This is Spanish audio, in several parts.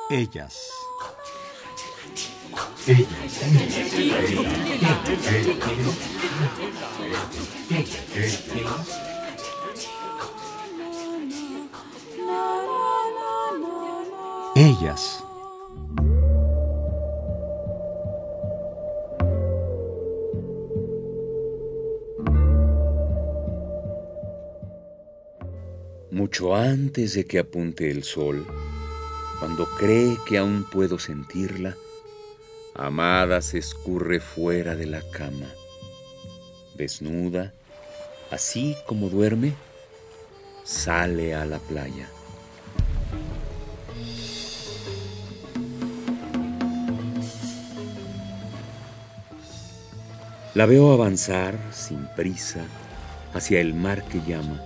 Ellas. Ellas. Mucho antes de que apunte el sol, cuando cree que aún puedo sentirla, Amada se escurre fuera de la cama. Desnuda, así como duerme, sale a la playa. La veo avanzar sin prisa hacia el mar que llama.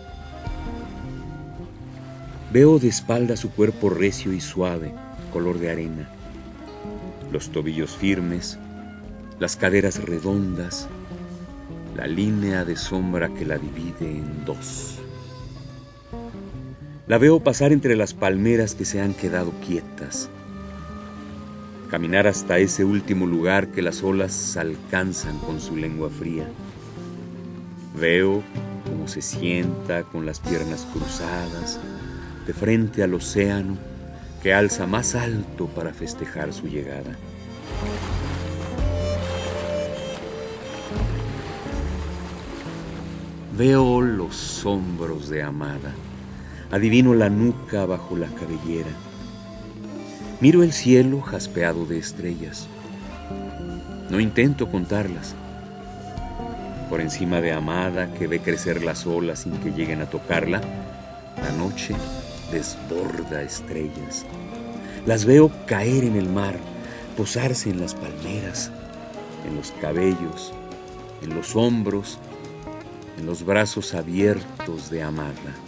Veo de espalda su cuerpo recio y suave, color de arena, los tobillos firmes, las caderas redondas, la línea de sombra que la divide en dos. La veo pasar entre las palmeras que se han quedado quietas, caminar hasta ese último lugar que las olas alcanzan con su lengua fría. Veo cómo se sienta con las piernas cruzadas, de frente al océano que alza más alto para festejar su llegada. Veo los hombros de Amada, adivino la nuca bajo la cabellera. Miro el cielo jaspeado de estrellas. No intento contarlas. Por encima de Amada, que ve crecer las olas sin que lleguen a tocarla, la noche desborda estrellas. Las veo caer en el mar, posarse en las palmeras, en los cabellos, en los hombros, en los brazos abiertos de Amada.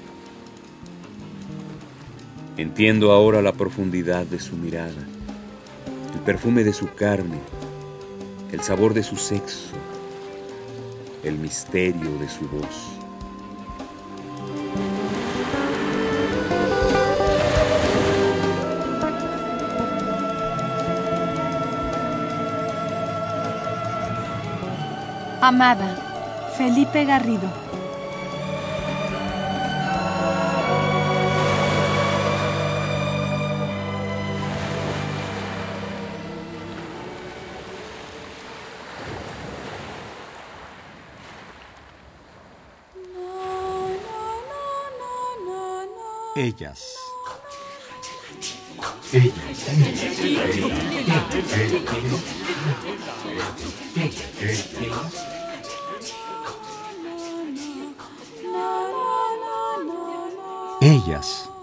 Entiendo ahora la profundidad de su mirada, el perfume de su carne, el sabor de su sexo, el misterio de su voz. Amada, Felipe Garrido. Ellas. Ellas.